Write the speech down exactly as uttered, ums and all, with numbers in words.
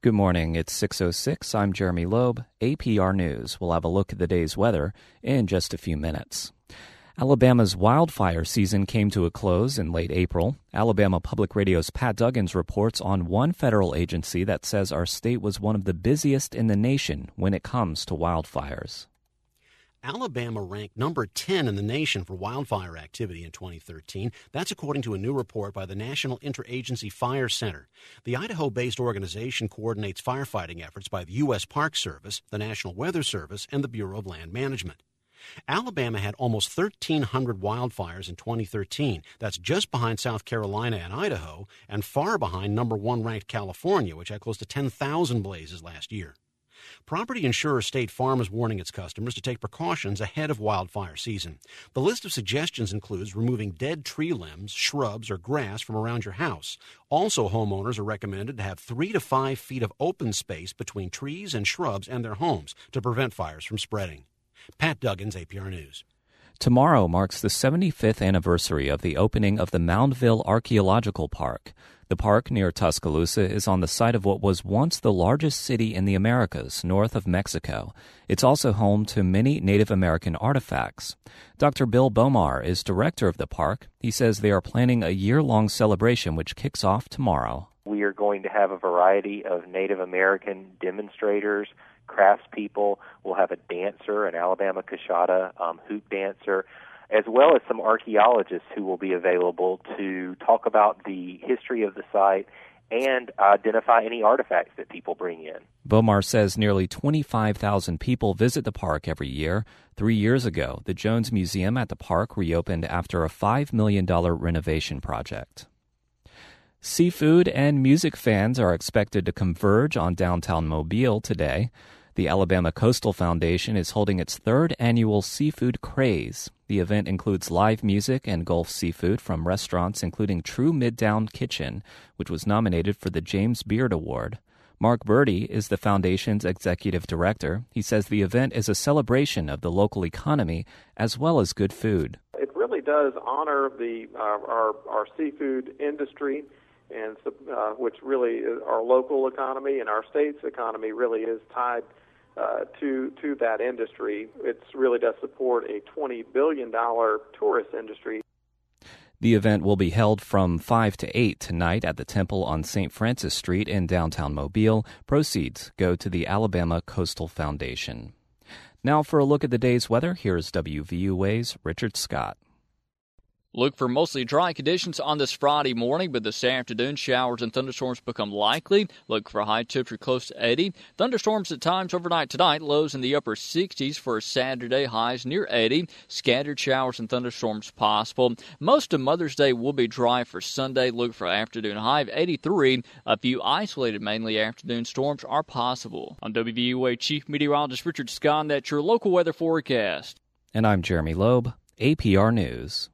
Good morning. It's six oh six. I'm Jeremy Loeb. A P R News. We'll have a look at the day's weather in just a few minutes. Alabama's wildfire season came to a close in late April. Alabama Public Radio's Pat Duggins reports on one federal agency that says our state was one of the busiest in the nation when it comes to wildfires. Alabama ranked number ten in the nation for wildfire activity in twenty thirteen. That's according to a new report by the National Interagency Fire Center. The Idaho-based organization coordinates firefighting efforts by the U S Park Service, the National Weather Service, and the Bureau of Land Management. Alabama had almost thirteen hundred wildfires in twenty thirteen. That's just behind South Carolina and Idaho, and far behind number one ranked California, which had close to ten thousand blazes last year. Property insurer State Farm is warning its customers to take precautions ahead of wildfire season. The list of suggestions includes removing dead tree limbs, shrubs, or grass from around your house. Also, homeowners are recommended to have three to five feet of open space between trees and shrubs and their homes to prevent fires from spreading. Pat Duggins, A P R News. Tomorrow marks the seventy-fifth anniversary of the opening of the Moundville Archaeological Park. The park near Tuscaloosa is on the site of what was once the largest city in the Americas, north of Mexico. It's also home to many Native American artifacts. Doctor Bill Bomar is director of the park. He says they are planning a year-long celebration which kicks off tomorrow. We are going to have a variety of Native American demonstrators, craftspeople. We'll have a dancer, an Alabama Cachada um, hoop dancer, as well as some archaeologists who will be available to talk about the history of the site and identify any artifacts that people bring in. Bomar says nearly twenty-five thousand people visit the park every year. Three years ago, the Jones Museum at the park reopened after a five million dollars renovation project. Seafood and music fans are expected to converge on downtown Mobile today. The Alabama Coastal Foundation is holding its third annual Seafood Craze. The event includes live music and Gulf seafood from restaurants including True Midtown Kitchen, which was nominated for the James Beard Award. Mark Birdie is the foundation's executive director. He says the event is a celebration of the local economy as well as good food. It really does honor the uh, our, our seafood industry, and uh, which really is our local economy, and our state's economy really is tied uh, to to that industry. It really does support a twenty billion dollars tourist industry. The event will be held from five to eight tonight at the Temple on Saint Francis Street in downtown Mobile. Proceeds go to the Alabama Coastal Foundation. Now for a look at the day's weather, here's W V U A's Richard Scott. Look for mostly dry conditions on this Friday morning, but this afternoon showers and thunderstorms become likely. Look for a high temperature close to eighty. Thunderstorms at times overnight tonight, lows in the upper sixties for Saturday, highs near eighty. Scattered showers and thunderstorms possible. Most of Mother's Day will be dry for Sunday. Look for afternoon high of eighty-three. A few isolated, mainly afternoon storms are possible. On W V U A Chief Meteorologist Richard Scott, that's your local weather forecast. And I'm Jeremy Loeb, A P R News.